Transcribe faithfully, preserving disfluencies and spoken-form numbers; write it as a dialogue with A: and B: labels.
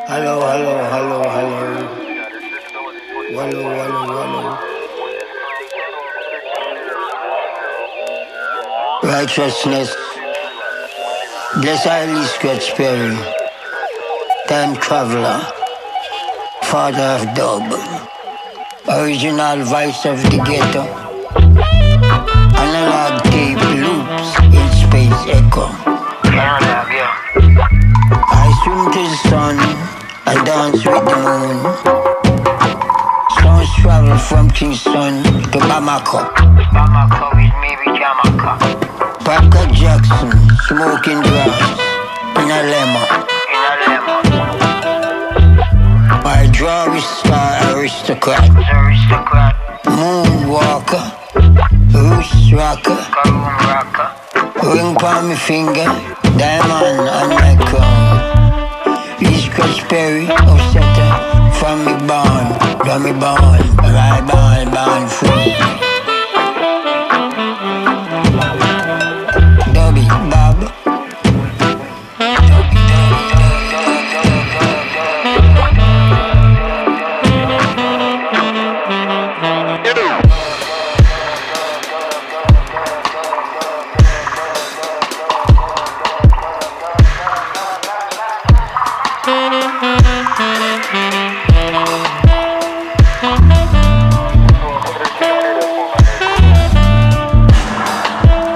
A: Hello, hello, hello, hello. Wallow, wallow, wallow. Righteousness. Bless highly Scratch Perry. Time traveler. Father of dub. Original voice of the ghetto. Analog tape loops in space echo. Analog, yeah. I swim to the sun. I dance with the moon. Stones travel from Kingston to Bamako. Bamako with maybe Jamaica. Parker Jackson, smoking grass in a lemon. In a lemon. My draw is star aristocrat. Aristocrat. Moonwalker. Roots rocker. Karoon rocker. Ring palm my finger. Diamond on my crown. East Scratch Perry, Osetta, from me born, from me born, right born, born free. Dubby, Bob.
B: Thank you.